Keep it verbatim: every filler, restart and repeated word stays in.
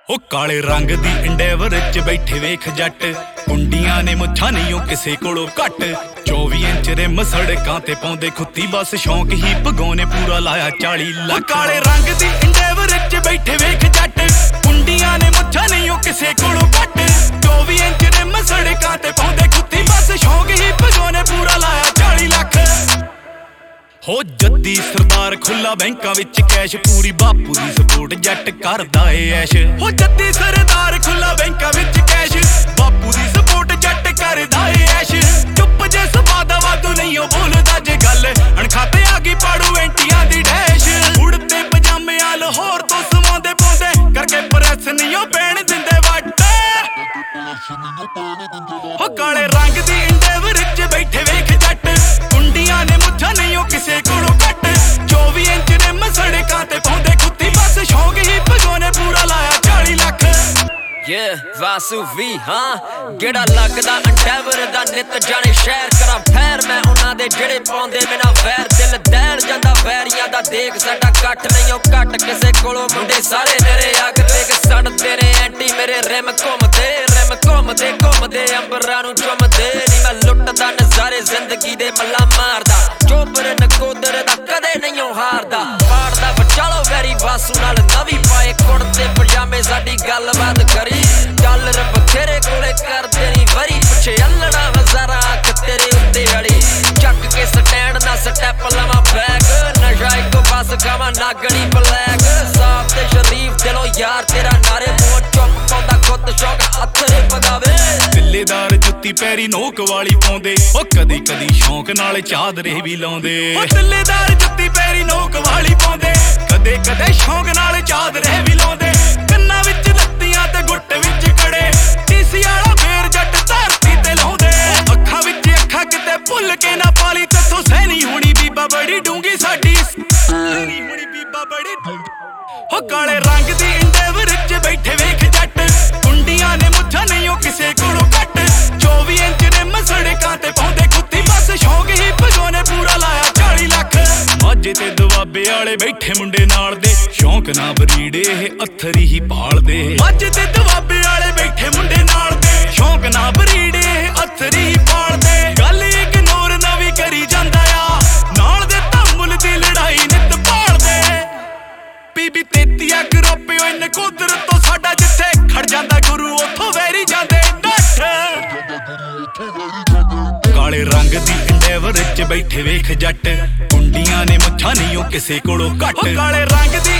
ओ काले रंग दी इंडेवर च बैठे वेख जट कुंडियां ने मुछां नहीं ओ किसे कोलों घट चौबी इंच रिम सड़कां ते पाउंदे खुत्ती बस शौक ही भगोने पूरा लाया चाली लख काले रंग दी इंडेवर च बैठे वेख जट कुंडियां ने मुछां नहीं ओ किसे कोलों घट चौबी इंच रिम सड़कां ते पाउंदे खुत्ती बस शौक ही भगोने पूरा लाया चाली लख हो जद्दी सरदार खुला बैंकां विच कैश पूरी बापू दी सपोर्ट जट करदा ए ऐश हो जद्दी सरदार खुला बैंकां विच कैश बापू दी सपोर्ट जट करदा ए ऐश चुप जे सवादा वादू नहीं ओ बोलदा जे गल अणखाते आ गई पाड़ू एंटियां दी डैश उड़ते पजामे आ लाहौर तो समांदे पौंदे करके प्रेस नहीं ओ पैण दिंदे वट हो काले रंग दी इंडेवर च बैठे वेख जट कुंडियां ने मुछां नहीं ओ किसे कोलों घट चौबी इंच रिम सड़कां ते पाउंदे खुत्ती बस शौक ही भगोने पूरा लाया चाली लख Yeah, वासु वी हाँ गेड़ा लगदा अंडैवर दा नित जाने शहर करा फैर मैं उन्हां दे जेड़े पाउंदे मेरा वैर दिल दैल जांदा वैरियां दा देख साडा कट नहीं ओ घट किसे कोलों मुंडे सारे मेरे अग देख सड़दे ने एंटी मेरे रिम घुमदे रिम घुमदे घुमदे अंबरां नूं चुमदे नी मैं लुटदा नज़ारे जिंदगी दे मल्ला मारदा चोबर नकोदर दा कदे नहीं ओ हारदा पाड़दा बचालो वैरी वासु नाल नवी पाए कुड़ते पजामे साडी गलबात करी डॉलर बथेरे कोले करदे नी वरी पिछे अल्लड़ा हज़ारा अख तेरे उत्ते अड़ी चक के स्टैंड ना स्टैप लवा बैग नशा इको बस खावा नागणी ब्लैक साफ ते शरीफ दिलो यार तेरा नारे मुंह चुप पाउंदा खुद शौक हथ रे पगावे दिल्लेदार जुत्ती पैरी नोक वाली पाउंदे ओ कदी कदी शौक नाल चादरे भी लाउंदे ओ दिल्लेदार जुत्ती पैरी नोक वाली पाउंदे कदे कदे शौक नाल चादरे भी लाउंदे कंनां विच लत्तियां ते गुੱਟ विच कड़े टीसी वाला फेर जट धरती ते लाउंदे अखां विच अखां किते भुੱਲ के ना पाली तथों सहनी होनी बीबा बड़ी डूंगी साडी सहनी होनी बीबा बड़ी हो काले रंग दी इंडेवर च बैठे वेख जट कुंडियां ने मुछां नहीं ओ किसे कोलों घट चौबी इंच रिम सड़कां ते पाउंदे खुत्ती बस शौक ही भगोने पूरा लाया चाली लख माझे ते दुआबे वाले बैठे मुंडे नाल दे शौक ना बरीड़े अत्थरी ही भालदे माझे ते दुआबे वाले बैठे मुंडे नाल दे शौक ना बरीड़े अत्थरी ही भालदे गल इग्नोर नवी करी जांदा आ नाल दे तमुल दी लड़ाई नित भालदे बीबी तेतिया ग्रुप ओए नकोदर तो साडा जिथे खड़ जांदा गुरु उथों वैरी जांदे नठ काले रंग दी इंडेवर च बैठे वेख जट कुंडियां ने मुछां नहीं ओ किसे कोलों घट काले रंग दी